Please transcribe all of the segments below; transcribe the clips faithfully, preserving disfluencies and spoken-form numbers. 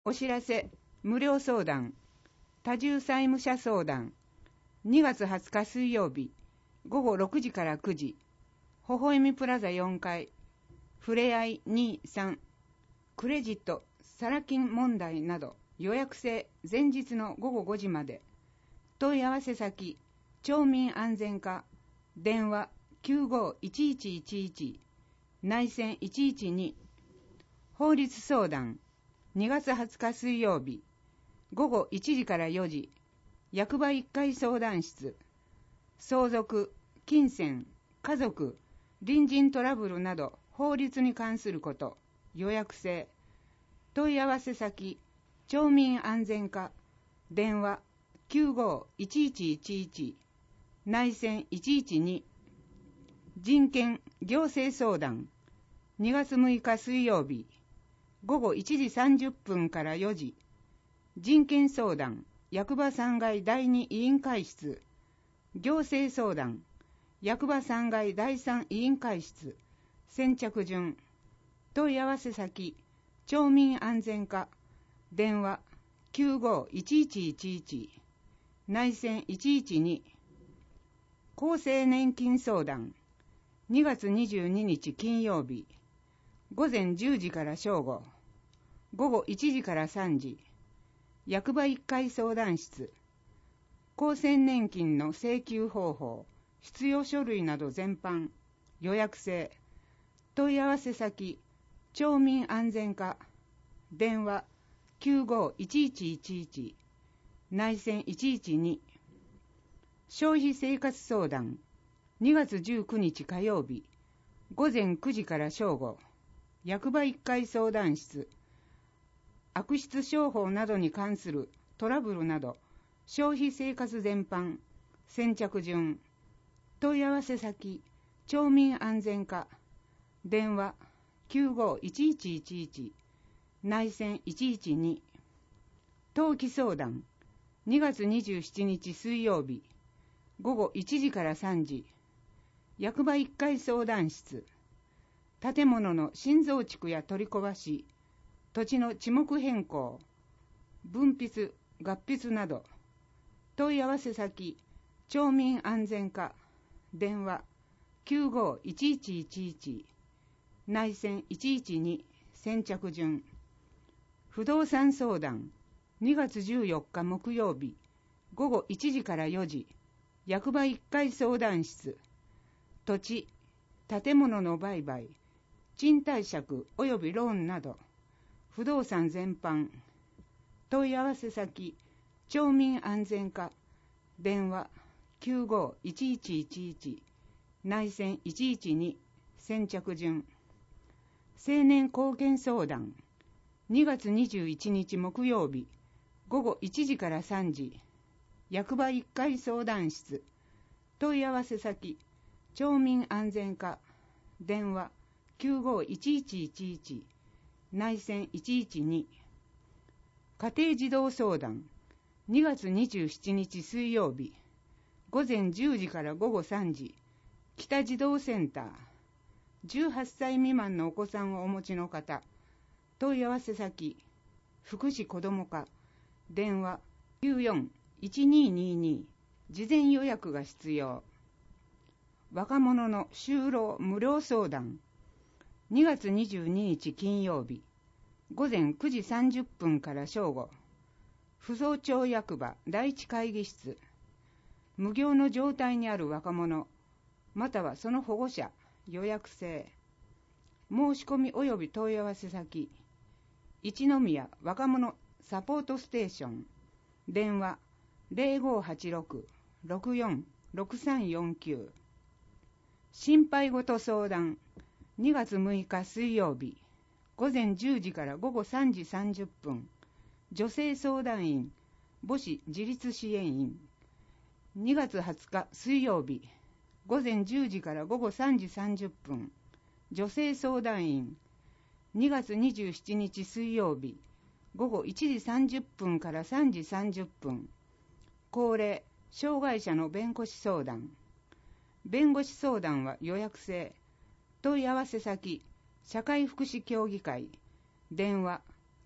お知らせ、無料相談、多重債務者相談、にがつはつか水曜日、ごごろくじからくじ、微笑みプラザよんかい、ふれあいにじゅうさん、クレジット、サラ金問題など、予約制前日のごごごじまで、問い合わせ先、町民安全課、電話 きゅうごいちいちいちいち、内線いちいちに、法律相談、にがつはつか水曜日、ごごいちじからよじ、役場いっかい相談室、相続、金銭、家族、隣人トラブルなど法律に関すること、予約制、問い合わせ先、町民安全課、電話 きゅうごいちいちいちいち、内線いちいちに、人権行政相談、にがつむいか水曜日、ごごいちじさんじゅっぷんからよじ、人権相談、役場さんがいだいに委員会室、行政相談、役場さんがいだいさん委員会室、先着順、問い合わせ先、町民安全課、電話 きゅうごいちいちいちいち、内線いちいちに、厚生年金相談、にがつにじゅうににち金曜日、ごぜんじゅうじから正午、ごごいちじからさんじ、役場いっかい相談室、厚生年金の請求方法、必要書類など全般、予約制、問い合わせ先、町民安全課、電話 きゅうごいちいちいちいち、内線いちいちに、消費生活相談、にがつじゅうくにち火曜日、ごぜんくじから正午、役場いっかい相談室、悪質商法などに関するトラブルなど、消費生活全般、先着順、問い合わせ先、町民安全課、電話 きゅうごいちいちいちいち、内線いちいちに、登記相談、にがつにじゅうしちにち水曜日、ごごいちじからさんじ、役場いっかい相談室、建物の新増築や取り壊し、土地の地目変更、分筆、合筆など、問い合わせ先、町民安全課、電話 きゅうごいちいちいちいち、内線いちいちに、先着順、不動産相談、にがつじゅうよっか木曜日、ごごいちじからよじ、役場いっかい相談室、土地、建物の売買、賃貸借及びローンなど、不動産全般、問い合わせ先、町民安全課、電話 きゅうごいちいちいちいち、内線いちいちに、先着順、青年貢献相談、にがつにじゅういちにち木曜日、ごごいちじからさんじ、役場いっかい相談室、問い合わせ先、町民安全課、電話 きゅうごいちいちいちいち、内線いちいちに、家庭児童相談、にがつにじゅうしちにち水曜日、ごぜんじゅうじからごごさんじ、北児童センター、じゅうはっさい未満のお子さんをお持ちの方、問い合わせ先、福祉子ども課、電話 きゅうよんいちににに、事前予約が必要。若者の就労無料相談、にがつにじゅうににち金曜日、ごぜんくじさんじゅっぷんから正午、扶桑町役場第一会議室、無業の状態にある若者、またはその保護者、予約制。申し込み及び問い合わせ先、一宮若者サポートステーション、電話 ゼロごはちろく ろくよん ろくさんよんきゅう。心配事相談、にがつむいか水曜日、ごぜんじゅうじからごごさんじさんじゅっぷん、女性相談員、母子自立支援員。にがつはつか水曜日、ごぜんじゅうじからごごさんじさんじゅっぷん、女性相談員。にがつにじゅうしちにち水曜日、ごごいちじさんじゅっぷんからさんじさんじゅっぷん、高齢、障害者の弁護士相談。弁護士相談は予約制。問い合わせ先、社会福祉協議会、電話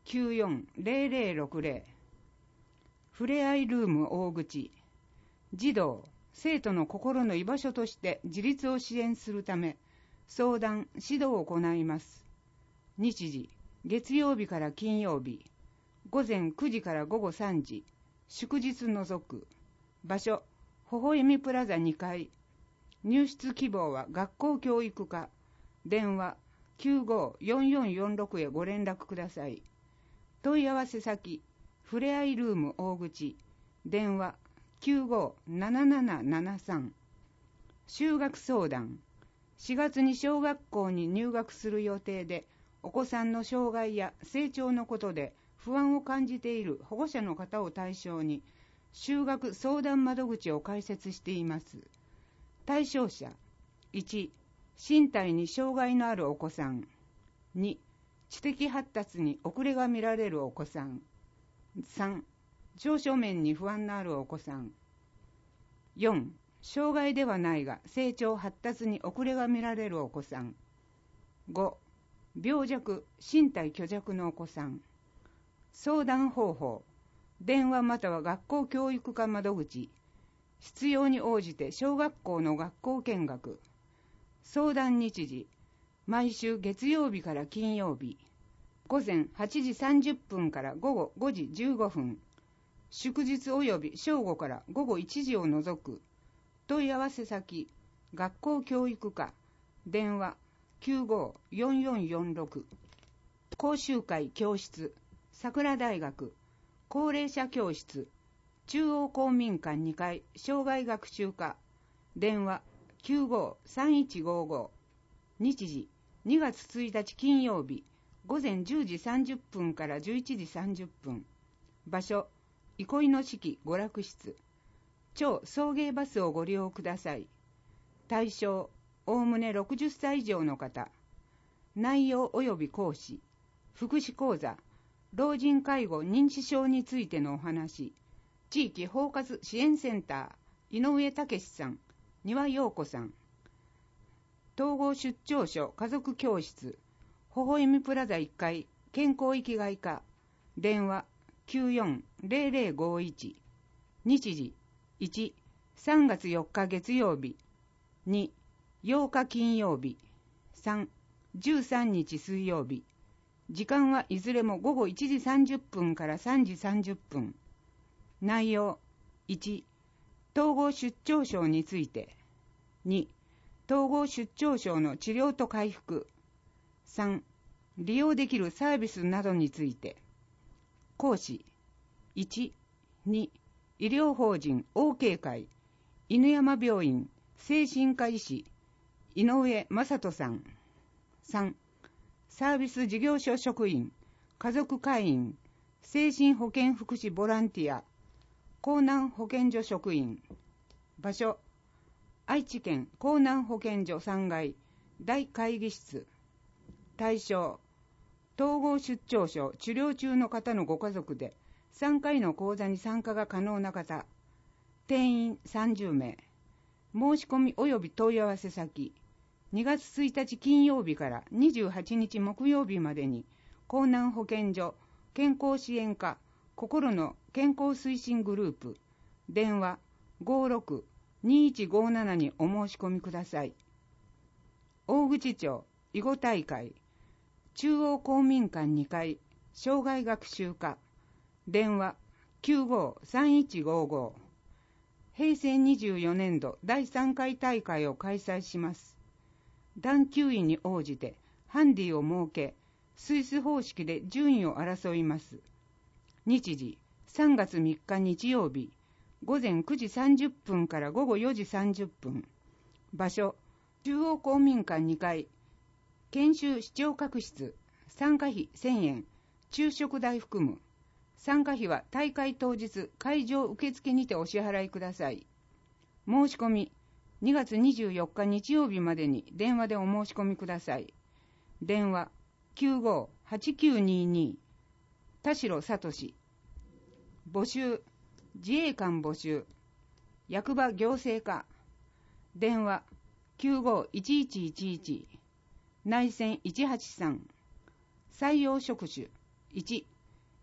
きゅうよんゼロゼロろくゼロ。ふれあいルーム大口。児童、生徒の心の居場所として自立を支援するため、相談、指導を行います。日時、月曜日から金曜日、午前くじから午後さんじ、祝日除く。場所、微笑みプラザにかい。入室希望は学校教育課。電話 きゅうごーよんよんよんろく へご連絡ください。問い合わせ先、ふれあいルーム大口。電話 きゅうごーななななななさん。就学相談。しがつに小学校に入学する予定で、お子さんの障害や成長のことで不安を感じている保護者の方を対象に、就学相談窓口を開設しています。対象者、いち、身体に障害のあるお子さん。に、知的発達に遅れが見られるお子さん。さん、長所面に不安のあるお子さん。よん、障害ではないが成長発達に遅れが見られるお子さん。ご、病弱、身体虚弱のお子さん。相談方法、電話または学校教育課窓口。必要に応じて小学校の学校見学。相談日時、毎週月曜日から金曜日、午前はちじさんじゅっぷんから午後ごじじゅうごふん、祝日及び正午から午後いちじを除く。問い合わせ先、学校教育課。電話 きゅうごーよんよんよんろく。講習会教室、桜大学、高齢者教室、中央公民館にかい障害学習課。電話 きゅうごーさんいちごご。日時、にがつついたち金曜日、午前じゅうじさんじゅっぷんからじゅういちじさんじゅっぷん。場所、憩いの式娯楽室。超送迎バスをご利用ください。対象、おおむねろくじゅっさい以上の方。内容及び講師、福祉講座、老人介護認知症についてのお話。地域包括支援センター、井上武さん、丹羽陽子さん。統合出張所家族教室、微笑みプラザいっかい健康生きがい課。電話 きゅうよんゼロゼロごいち。日時、いち、さんがつよっか月曜日。に、ようか金曜日。さん、じゅうさんにち水曜日。時間はいずれも午後いちじさんじゅっぷんからさんじさんじゅっぷん。内容、いち、統合出張症について。に、統合出張症の治療と回復。さん、利用できるサービスなどについて。講師、いち、に、医療法人 OK 会、犬山病院精神科医師、井上正人さん。さん、サービス事業所職員、家族会員、精神保健福祉ボランティア、江南保健所職員。場所、愛知県江南保健所さんがい大会議室。対象、統合出張症治療中の方のご家族でさんかいの講座に参加が可能な方。定員さんじゅうめい。申し込み及び問い合わせ先、にがつついたち金曜日からにじゅうはちにち木曜日までに江南保健所健康支援課心の健康推進グループ。電話 ごーろくにいちごーなな にお申し込みください。大口町囲碁大会中央公民館にかい障害学習課。電話 きゅうごーさんいちごご。へいせいにじゅうよねんどだいさんかい大会を開催します。段級位に応じてハンディを設け、スイス方式で順位を争います。日時、さんがつみっか日曜日、午前くじさんじゅっぷんから午後よじさんじゅっぷん。場所、中央公民館にかい研修視聴覚室。参加費せんえん、昼食代含む。参加費は大会当日会場受付にてお支払いください。申し込み、にがつにじゅうよっか日曜日までに電話でお申し込みください。電話 きゅうごーはちきゅうにーにー。田代聡。募集、自衛官募集、役場行政課。電話 きゅうごーいちいちいちいち。内線いちはちさん。採用職種いち、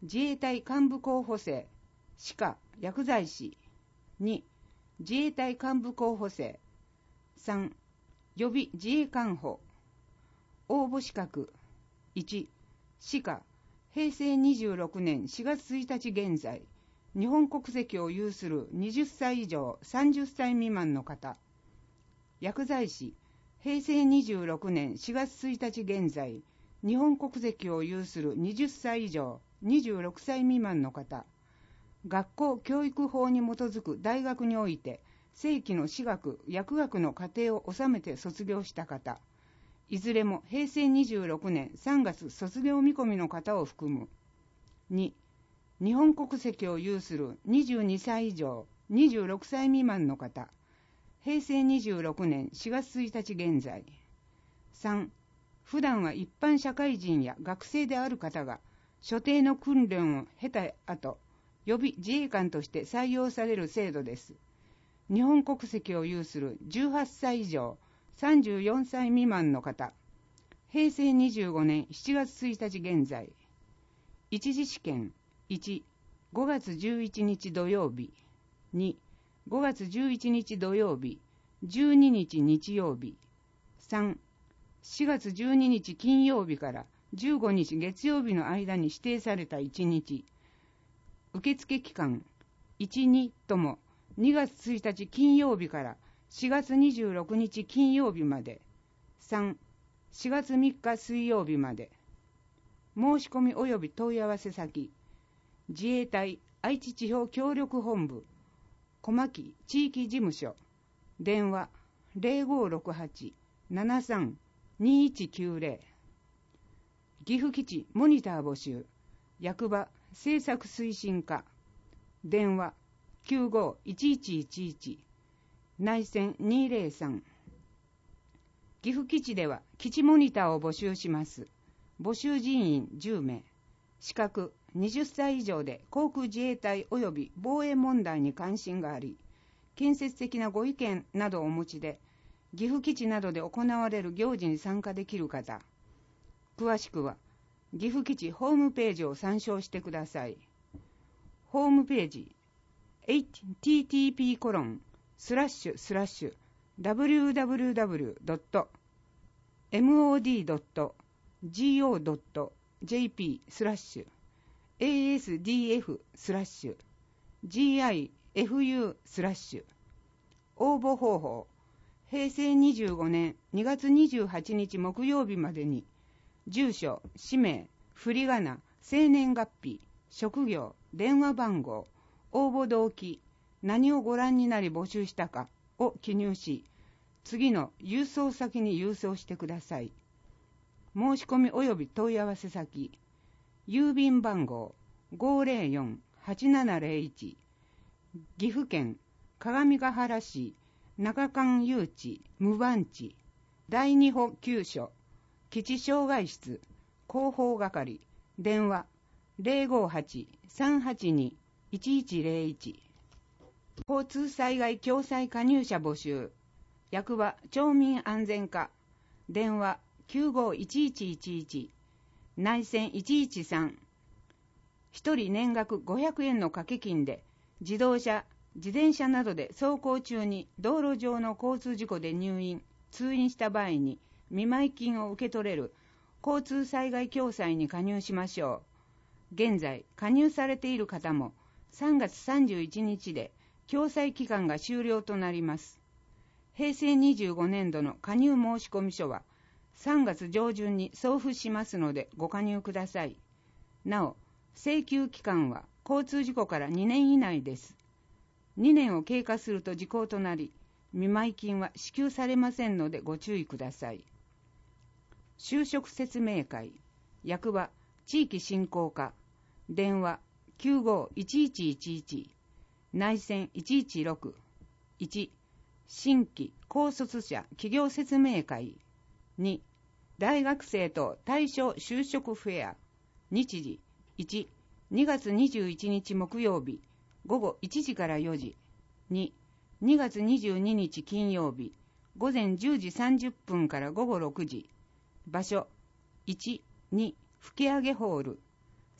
自衛隊幹部候補生、歯科、薬剤師。に、自衛隊幹部候補生。さん、予備自衛官補。応募資格。いち、歯科、へいせいにじゅうろくねんしがつついたち現在、日本国籍を有するはたち以上さんじゅっさい未満の方。薬剤師、へいせいにじゅうろくねんしがつついたち現在、日本国籍を有するはたち以上にじゅうろくさい未満の方。学校教育法に基づく大学において正規の歯学・薬学の課程を収めて卒業した方。いずれもへいせいにじゅうろくねんさんがつ卒業見込みの方を含む。に、日本国籍を有するはたち以上にじゅうろくさい未満の方。へいせいにじゅうろくねんしがつついたち現在。さん、普段は一般社会人や学生である方が所定の訓練を経た後、予備自衛官として採用される制度です。日本国籍を有するじゅうはっさい以上さんじゅうよんさい未満の方。へいせいにじゅうごねんしちがつついたち現在。一次試験。いち、ごがつじゅういちにち土曜日。に、ごがつじゅういちにち土曜日、じゅうににち日曜日。さん、しがつじゅうににち金曜日からじゅうごにち月曜日の間に指定されたいちにち。受付期間、いち、にともにがつついたち金曜日からしがつにじゅうろくにち金曜日まで。さん、しがつみっか水曜日まで。申し込み及び問い合わせ先、自衛隊愛知地方協力本部小牧地域事務所。電話 ゼロごろくはち ななさん にいちきゅうゼロ。岐阜基地モニター募集。役場政策推進課。電話 きゅうご いちいちいちいち。内線にぜろさん。岐阜基地では基地モニターを募集します。募集人員じゅうめい。資格はたち以上で航空自衛隊及び防衛問題に関心があり、建設的なご意見などをお持ちで、岐阜基地などで行われる行事に参加できる方。詳しくは岐阜基地ホームページを参照してください。ホームページ エイチティーティーピーコロンスラッシュスラッシュダブリューダブリューダブリュードットモーディードットゴードットジェーピースラッシュエーエスディーエフスラッシュジーアイエフユースラッシュ。応募方法、へいせいにじゅうごねんにがつにじゅうはちにち木曜日までに住所、氏名、振り仮名、生年月日、職業、電話番号、応募動機、何をご覧になり募集したかを記入し、次の郵送先に郵送してください。申し込み及び問い合わせ先、郵便番号 ごーぜろよん はちななぜろいち、岐阜県各務原市中間誘致無番地第二補給所基地障害室広報係。電話 ゼロごはち さんはちに いちいちゼロいち。交通災害共済加入者募集。役場町民安全課。電話 きゅうごいちいちいちいち。内線いちいちさん。一人年額ごひゃくえんの掛け金で自動車、自転車などで走行中に道路上の交通事故で入院、通院した場合に見舞金を受け取れる交通災害共済に加入しましょう。現在加入されている方もさんがつさんじゅういちにちで共済期間が終了となります。へいせいにじゅうごねんどの加入申込書はさんがつじょうじゅんに送付しますのでご加入ください。なお、請求期間は交通事故からにねん以内です。にねんを経過すると時効となり、見舞金は支給されませんのでご注意ください。就職説明会、役場地域振興課。電話 きゅうごいちいちいちいち。内線いちいちろく。いち、新規高卒者企業説明会。に、大学生と対象就職フェア。日時いち、にがつにじゅういちにち木曜日ごごいちじからよじ。に、にがつにじゅうににち金曜日ごぜんじゅうじさんじゅっぷんからごごろくじ。場所いち、に吹上ホール。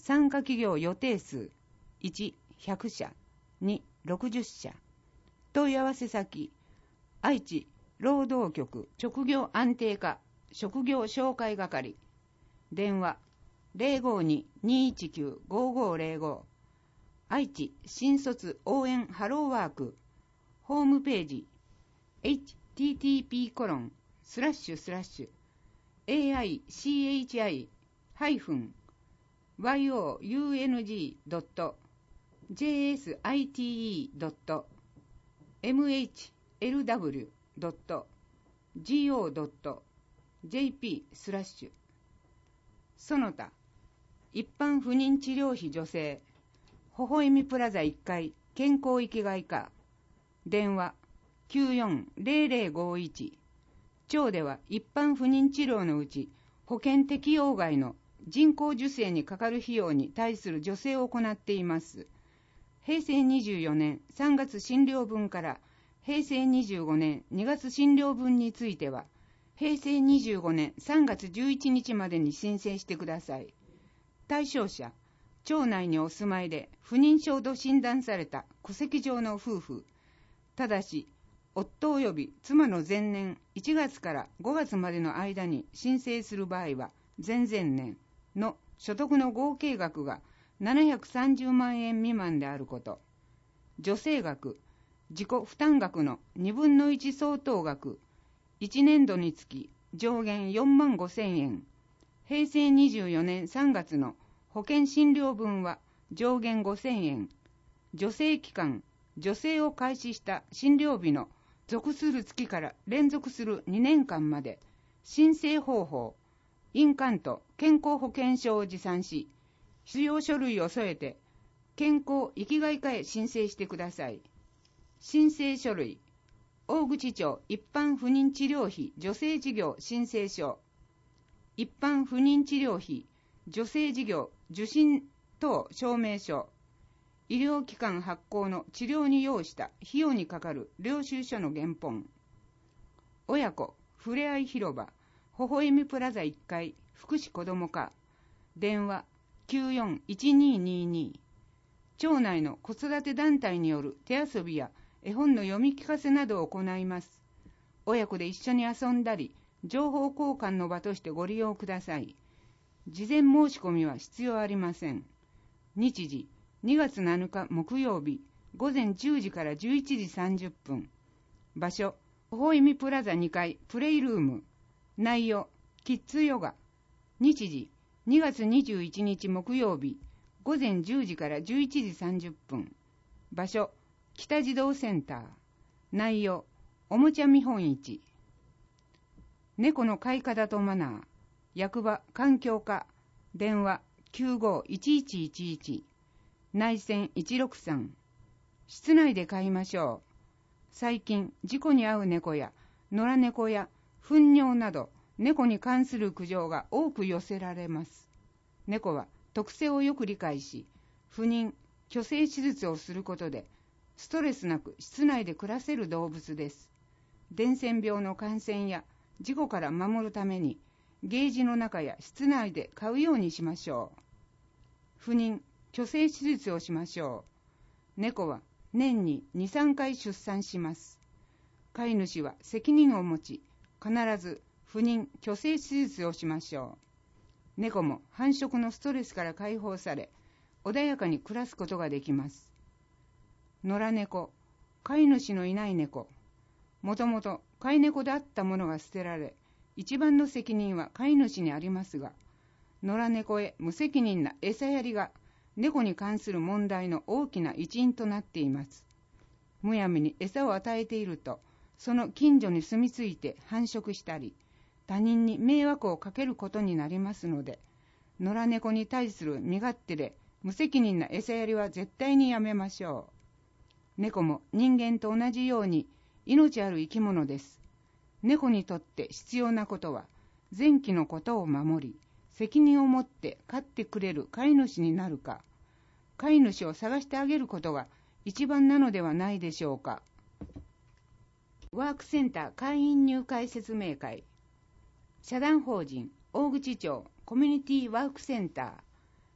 参加企業予定数いち、ひゃくしゃ、に、ろくじゅっしゃ。問い合わせ先、愛知労働局職業安定課職業紹介係。電話 ゼロごに にいちきゅう ごごゼロご。愛知新卒応援ハローワーク。ホームページ エイチティーティーピーコロンスラッシュスラッシュエーアイシーエイチアイハイフンワイオーユーエヌジードットジェーエスアイティーイードットエムエイチエルダブリュードットジーオードットジェーピースラッシュ。その他一般不妊治療費助成微笑みプラザいっかい健康生きがい課。電話 きゅうよんゼロゼロごいち。町では一般不妊治療のうち保険適用外の人工授精にかかる費用に対する助成を行っています。へいせいにじゅうよねんさんがつ診療分からへいせいにじゅうごねんにがつ診療分についてはへいせいにじゅうごねんさんがつじゅういちにちまでに申請してください。対象者、町内にお住まいで不妊症と診断された戸籍上の夫婦、ただし夫及び妻の前年いちがつからごがつまでの間に申請する場合は前々年の所得の合計額がななひゃくさんじゅうまんえん未満であること。助成額、自己負担額のにぶんのいち相当額、いちねんどにつき上限よんまんごせんえん。へいせいにじゅうよねんさんがつの保険診療分は上限ごせんえん。助成期間、助成を開始した診療日の属する月から連続するにねんかんまで、申請方法、印鑑と健康保険証を持参し、必要書類を添えて、健康生きがい課へ申請してください。申請書類、大口町一般不妊治療費助成事業申請書、一般不妊治療費助成事業受診等証明書、医療機関発行の治療に要した費用にかかる領収書の原本。親子ふれあい広場微笑みプラザいっかい福祉子ども課。電話 きゅうよんいちににに。町内の子育て団体による手遊びや絵本の読み聞かせなどを行います。親子で一緒に遊んだり、情報交換の場としてご利用ください。事前申し込みは必要ありません。日時、にがつなのか木曜日、ごぜんじゅうじからじゅういちじさんじゅっぷん。場所、微笑みプラザにかいプレイルーム。内容、キッズヨガ。日時、にがつにじゅういちにち木曜日、ごぜんじゅうじからじゅういちじさんじゅっぷん。場所、北児童センター。内容、おもちゃ見本市。猫の飼い方とマナー。役場環境課。電話 きゅうごいちいちいちいち。内線いちろくさん。室内で飼いましょう。最近事故に遭う猫や野良猫や糞尿など猫に関する苦情が多く寄せられます。猫は特性をよく理解し、不妊・去勢手術をすることでストレスなく室内で暮らせる動物です。伝染病の感染や事故から守るためにケージの中や室内で飼うようにしましょう。不妊・去勢手術をしましょう。猫は年にに、さんかい出産します。飼い主は責任を持ち、必ず不妊・去勢手術をしましょう。猫も繁殖のストレスから解放され、穏やかに暮らすことができます。野良猫、飼い主のいない猫。もともと飼い猫であったものが捨てられ、一番の責任は飼い主にありますが、野良猫へ無責任な餌やりが猫に関する問題の大きな一因となっています。むやみに餌を与えていると、その近所に住み着いて繁殖したり、他人に迷惑をかけることになりますので、野良猫に対する身勝手で無責任な餌やりは絶対にやめましょう。猫も人間と同じように命ある生き物です。猫にとって必要なことは、前期のことを守り、責任を持って飼ってくれる飼い主になるか、飼い主を探してあげることが一番なのではないでしょうか。ワークセンター会員入会説明会。社団法人大口町コミュニティワークセンター。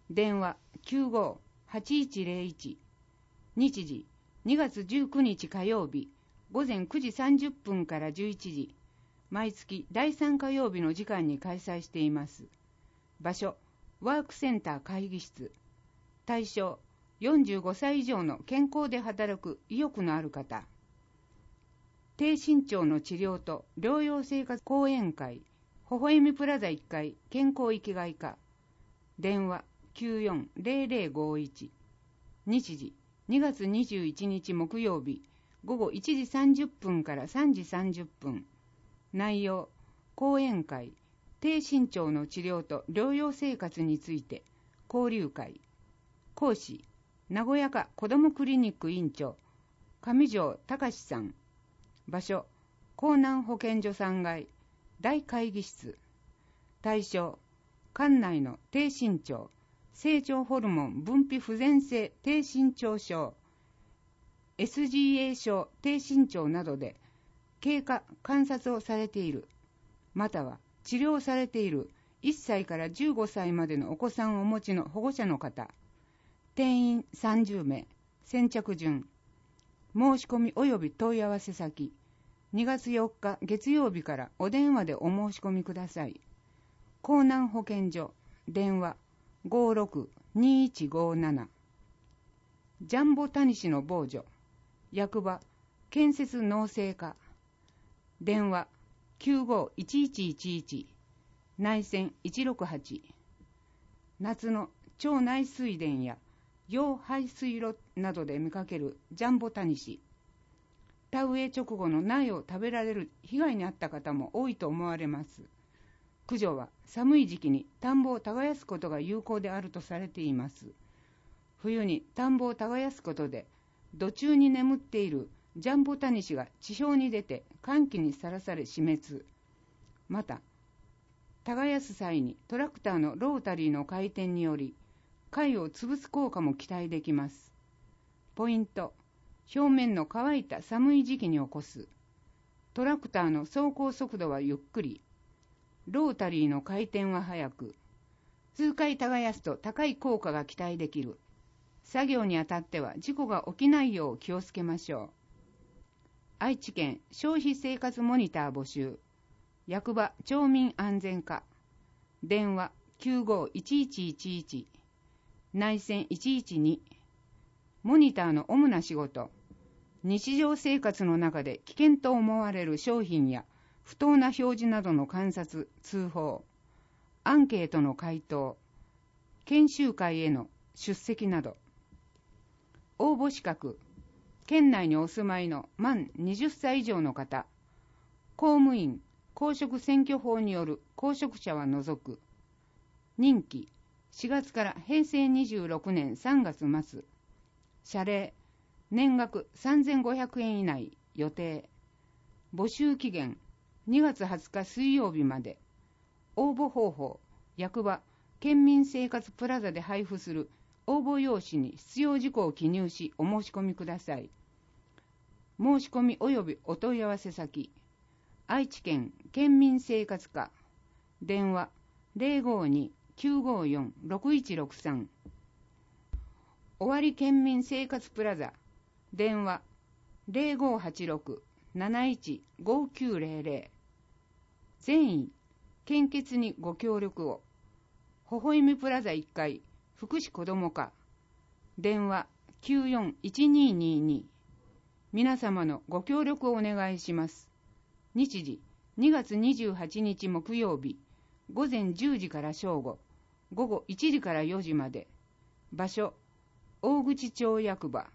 電話 きゅうごーはちいちゼロいち。日時にがつじゅうくにち火曜日ごぜんくじさんじゅっぷんからじゅういちじ、毎月だいさん火曜日の時間に開催しています。場所、ワークセンター会議室。対象、よんじゅうごさい以上の健康で働く意欲のある方。低身長の治療と療養生活講演会、微笑みプラザいっかい健康生きがい課。電話 きゅうよんゼロゼロごいち。日時にがつにじゅういちにち木曜日ごごいちじさんじゅっぷんからさんじさんじゅっぷん。内容、講演会、低身長の治療と療養生活について交流会。講師、名古屋家子どもクリニック院長上条隆さん。場所、江南保健所さんがい大会議室。対象、管内の低身長、成長ホルモン分泌不全性低身長症、エスジーエー 症低身長などで経過観察をされている、または治療されているいっさいからじゅうごさいまでのお子さんをお持ちの保護者の方。定員さんじゅうめい、先着順。申し込み及び問い合わせ先、にがつよっか月曜日からお電話でお申し込みください。江南保健所、電話 ごーろくにいちごーなな。ジャンボタニシの防除、役場建設農政課。電話 きゅうごーいちいちいちいち。内線いちろくはち。夏の腸内水田や溶排水路などで見かけるジャンボタニシ。田植え直後の苗を食べられる被害に遭った方も多いと思われます。駆除は寒い時期に田んぼを耕すことが有効であるとされています。冬に田んぼを耕すことで土中に眠っているジャンボタニシが地表に出て寒気にさらされ死滅。また耕す際にトラクターのロータリーの回転により貝を潰す効果も期待できます。ポイント、表面の乾いた寒い時期に起こす。トラクターの走行速度はゆっくり、ロータリーの回転は速く、数回耕すと高い効果が期待できる。作業にあたっては事故が起きないよう気をつけましょう。愛知県消費生活モニター募集。役場町民安全課。電話 きゅうごーいちいちいちいち。内線いちいちに。モニターの主な仕事、日常生活の中で危険と思われる商品や不当な表示などの観察・通報、アンケートの回答、研修会への出席など。応募資格、県内にお住まいの満はたち以上の方、公務員、公職選挙法による公職者は除く。任期、しがつからへいせいにじゅうろくねんさんがつ末。謝礼、年額さんぜんごひゃくえん以内予定。募集期限、にがつはつか水曜日まで。応募方法、役場、県民生活プラザで配布する応募用紙に必要事項を記入しお申し込みください。申し込み及びお問い合わせ先、愛知県県民生活課。電話 ゼロごーにーきゅうごーよんろくいちろくさん。尾張県民生活プラザ。電話 ゼロごーはちろくなないちごきゅうゼロゼロ。善意、献血にご協力を。微笑みプラザいっかい福祉子ども課。電話 きゅうよんいちにーにーに。皆様のご協力をお願いします。日時にがつにじゅうはちにち木曜日ごぜんじゅうじから正午、ごごいちじからよじまで。場所、大口町役場。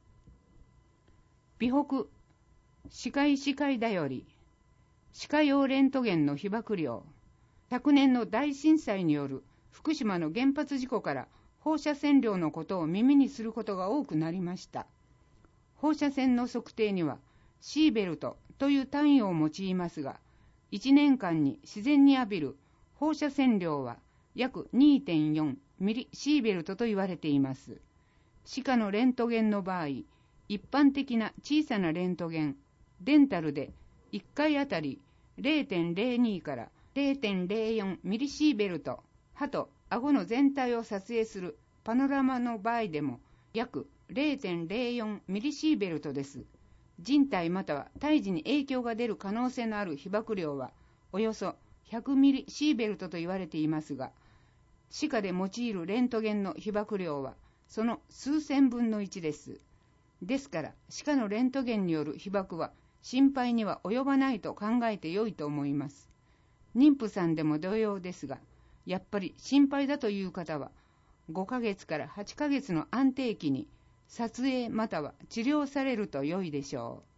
美北歯科医師会だより、歯科用レントゲンの被曝量。昨年の大震災による福島の原発事故から放射線量のことを耳にすることが多くなりました。放射線の測定にはシーベルトという単位を用いますが、いちねんかんに自然に浴びる放射線量は約 にてんよん ミリシーベルトと言われています。歯科のレントゲンの場合、一般的な小さなレントゲン、デンタルでいっかいあたり れいてんれいに から れいてんれいよん ミリシーベルト、歯と顎の全体を撮影するパノラマの場合でも約 ゼロてんゼロよん ミリシーベルトです。人体または胎児に影響が出る可能性のある被曝量はおよそひゃくミリシーベルトと言われていますが、歯科で用いるレントゲンの被曝量はその数千分のいちです。ですから歯科のレントゲンによる被曝は心配には及ばないと考えてよいと思います。妊婦さんでも同様ですが、やっぱり心配だという方はごかげつからはちかげつの安定期に撮影または治療されると良いでしょう。